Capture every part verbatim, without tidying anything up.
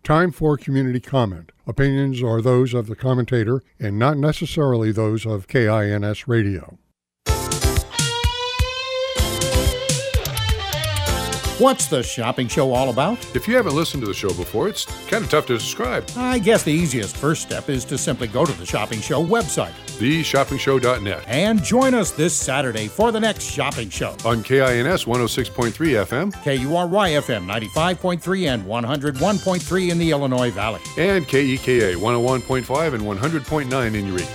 Time for community comment. Opinions are those of the commentator and not necessarily those of K I N S Radio. What's the shopping show all about? If you haven't listened to the show before, it's kind of tough to describe. I guess the easiest first step is to simply go to the Shopping Show website. the shopping show dot net. And join us this Saturday for the next shopping show. On K I N S one oh six point three F M. K U R Y F M ninety-five point three and one oh one point three in the Illinois Valley. And K E K A one oh one point five and one hundred point nine in Eureka.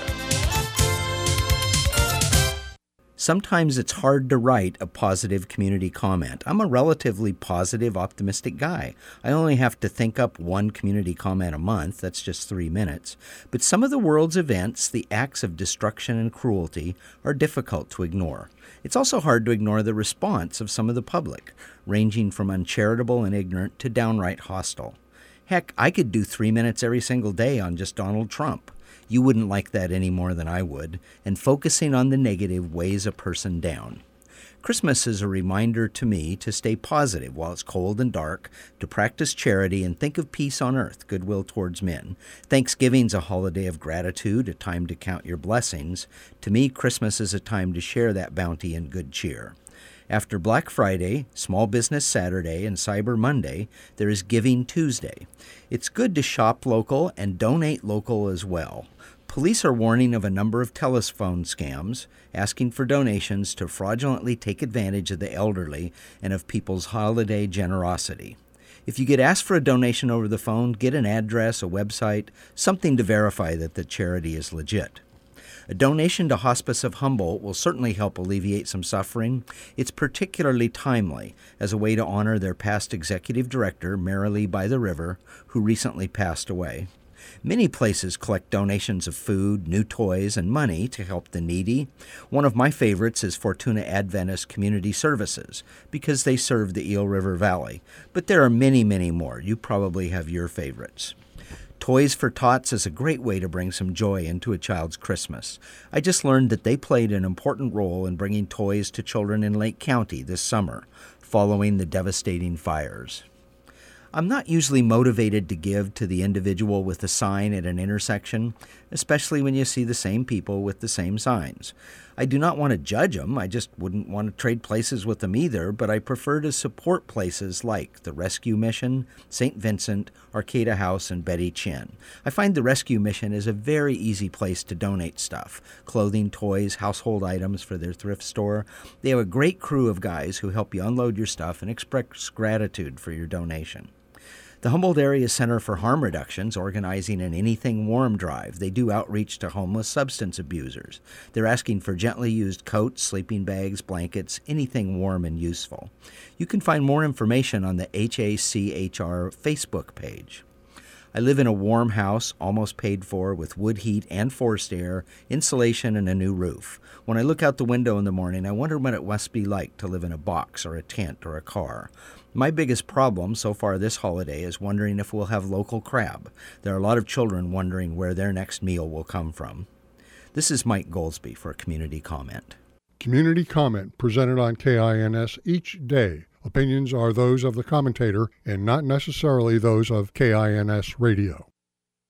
Sometimes it's hard to write a positive community comment. I'm a relatively positive, optimistic guy. I only have to think up one community comment a month. That's just three minutes. But some of the world's events, the acts of destruction and cruelty, are difficult to ignore. It's also hard to ignore the response of some of the public, ranging from uncharitable and ignorant to downright hostile. Heck, I could do three minutes every single day on just Donald Trump. You wouldn't like that any more than I would, and focusing on the negative weighs a person down. Christmas is a reminder to me to stay positive while it's cold and dark, to practice charity and think of peace on earth, goodwill towards men. Thanksgiving's a holiday of gratitude, a time to count your blessings. To me, Christmas is a time to share that bounty and good cheer. After Black Friday, Small Business Saturday, and Cyber Monday, there is Giving Tuesday. It's good to shop local and donate local as well. Police are warning of a number of telephone scams, asking for donations to fraudulently take advantage of the elderly and of people's holiday generosity. If you get asked for a donation over the phone, get an address, a website, something to verify that the charity is legit. A donation to Hospice of Humboldt will certainly help alleviate some suffering. It's particularly timely as a way to honor their past executive director, Marilee by the River, who recently passed away. Many places collect donations of food, new toys, and money to help the needy. One of my favorites is Fortuna Adventist Community Services, because they serve the Eel River Valley. But there are many, many more. You probably have your favorites. Toys for Tots is a great way to bring some joy into a child's Christmas. I just learned that they played an important role in bringing toys to children in Lake County this summer, following the devastating fires. I'm not usually motivated to give to the individual with a sign at an intersection, especially when you see the same people with the same signs. I do not want to judge them, I just wouldn't want to trade places with them either, but I prefer to support places like the Rescue Mission, Saint Vincent, Arcata House, and Betty Chin. I find the Rescue Mission is a very easy place to donate stuff, clothing, toys, household items for their thrift store. They have a great crew of guys who help you unload your stuff and express gratitude for your donation. The Humboldt Area Center for Harm Reduction is organizing an Anything Warm drive. They do outreach to homeless substance abusers. They're asking for gently used coats, sleeping bags, blankets, anything warm and useful. You can find more information on the H A C H R Facebook page. I live in a warm house, almost paid for, with wood heat and forced air, insulation, and a new roof. When I look out the window in the morning, I wonder what it must be like to live in a box or a tent or a car. My biggest problem so far this holiday is wondering if we'll have local crab. There are a lot of children wondering where their next meal will come from. This is Mike Goldsby for a Community Comment. Community Comment presented on K I N S each day. Opinions are those of the commentator and not necessarily those of K I N S Radio.